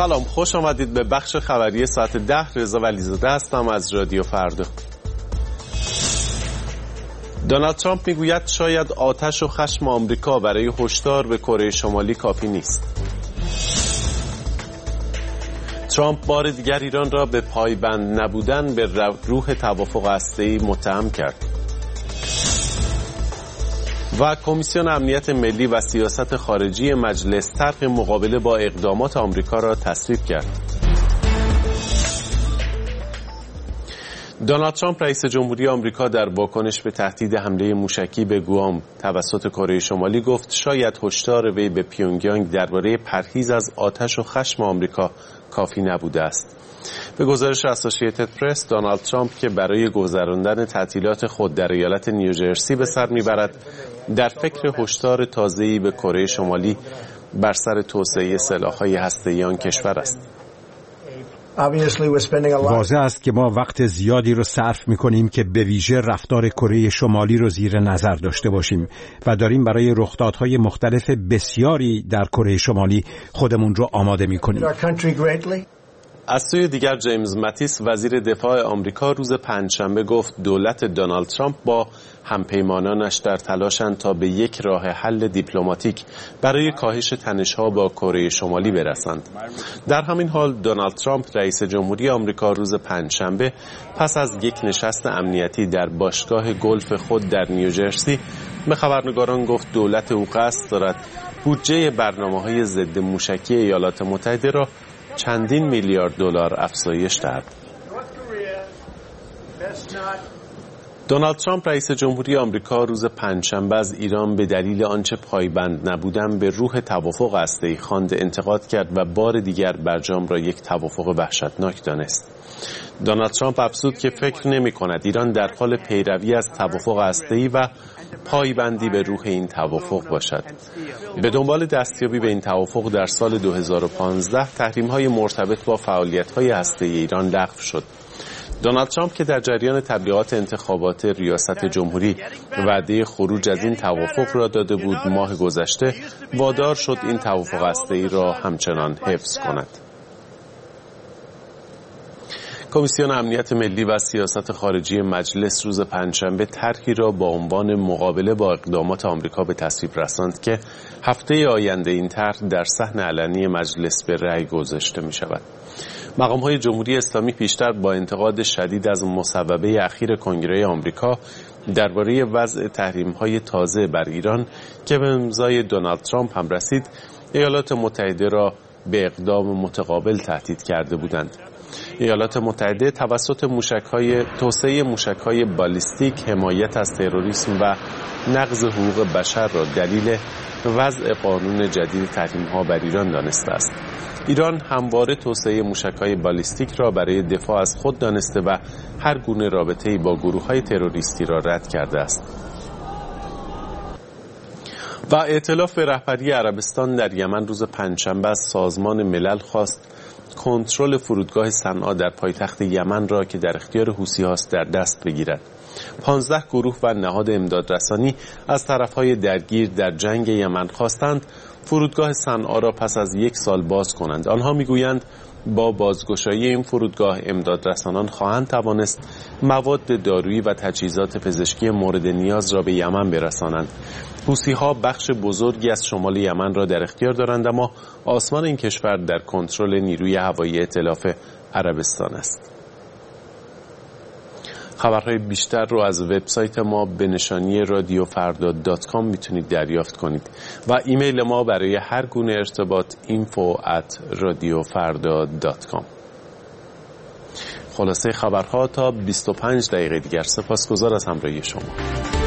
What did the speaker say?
سلام، خوش آمدید به بخش خبری ساعت 10. رضا ولیزاده هستم از رادیو فردا. دونالد ترامپ میگوید شاید آتش و خشم آمریکا برای هشدار به کره شمالی کافی نیست. ترامپ بار دیگر ایران را به پایبند نبودن به روح توافق هسته‌ای متهم کرد. و کمیسیون امنیت ملی و سیاست خارجی مجلس طرح مقابله با اقدامات آمریکا را تصویب کرد. دونالد ترامپ رئیس جمهوری آمریکا در واکنش به تهدید حمله موشکی به گوام توسط کره شمالی گفت شاید هشدار وی به پیونگیانگ درباره پرهیز از آتش و خشم آمریکا کافی نبوده است. به گزارش اسوسییتد پرس، دونالد ترامپ که برای گذراندن تعطیلات خود در ایالت نیوجرسی به سر میبرد، در فکر هشدار تازه‌ای به کره شمالی بر سر توسعه سلاح‌های هسته‌ای آن کشور است. واضح است که ما وقت زیادی رو صرف می‌کنیم که به ویژه رفتار کره شمالی رو زیر نظر داشته باشیم و داریم برای رخدادهای مختلف بسیاری در کره شمالی خودمون رو آماده می‌کنیم. از سوی دیگر جیمز ماتیس وزیر دفاع آمریکا روز پنجشنبه گفت دولت دونالد ترامپ با همپیمانانش در تلاشند تا به یک راه حل دیپلماتیک برای کاهش تنش‌ها با کره شمالی برسند. در همین حال دونالد ترامپ رئیس جمهوری آمریکا روز پنجشنبه پس از یک نشست امنیتی در باشگاه گلف خود در نیوجرسی به خبرنگاران گفت دولت او قصد دارد بودجه برنامه‌های ضد موشکی ایالات متحده را چندین میلیارد دلار افزایش دهد. دونالد ترامپ رئیس جمهوری آمریکا روز پنجشنبه از ایران به دلیل آنچه پایبند نبودن به روح توافق هسته‌ای خواند انتقاد کرد و بار دیگر برجام را یک توافق وحشتناک دانست. دونالد ترامپ افزود که فکر نمی‌کند ایران در حال پیروی از توافق هسته‌ای و پایبندی به روح این توافق باشد. به دنبال دستیابی به این توافق در سال 2015 تحریم‌های مرتبط با فعالیت‌های هسته‌ای ایران لغو شد. دونالد ترامپ که در جریان تبلیغات انتخابات ریاست جمهوری وعده خروج از این توافق را داده بود، ماه گذشته وادار شد این توافق هسته‌ای را همچنان حفظ کند. کمیسیون امنیت ملی و سیاست خارجی مجلس روز پنجشنبه طرحی را با عنوان مقابله با اقدامات آمریکا به تصویب رساند که هفته آینده این طرح در صحن علنی مجلس به رأی گذاشته می شود. مقام‌های جمهوری اسلامی پیشتر با انتقاد شدید از مصوبه اخیر کنگره آمریکا درباره وضع تحریم‌های تازه بر ایران که به امضای دونالد ترامپ هم رسید، ایالات متحده را به اقدام متقابل تهدید کرده بودند. ایالات متحده توسط توسعه موشک‌های بالیستیک، حمایت از تروریسم و نقض حقوق بشر را دلیل وضع قانون جدید تحریم‌ها بر ایران دانسته است. ایران همواره توسعه موشک‌های بالیستیک را برای دفاع از خود دانسته و هر گونه رابطه‌ای با گروه‌های تروریستی را رد کرده است. و ائتلاف رهبری عربستان در یمن روز پنجشنبه از سازمان ملل خواست کنترل فرودگاه صنعا در پایتخت یمن را که در اختیار حوثی‌هاست در دست بگیرد. 15 گروه و نهاد امدادرسانی از طرف‌های درگیر در جنگ یمن خواستند فرودگاه صنعا را پس از 1 سال باز کنند. آنها میگویند با بازگشایی این فرودگاه امدادرسانان خواهند توانست مواد دارویی و تجهیزات پزشکی مورد نیاز را به یمن برسانند. حوثی‌ها بخش بزرگی از شمال یمن را در اختیار دارند، اما آسمان این کشور در کنترل نیروی هوایی ائتلاف عربستان است. خبرهای بیشتر رو از وبسایت ما به نشانی radiofarda.com میتونید دریافت کنید و ایمیل ما برای هر گونه ارتباط info@radiofarda.com. خلاصه خبرها تا 25 دقیقه دیگر. سپاسگزار از همراهی شما.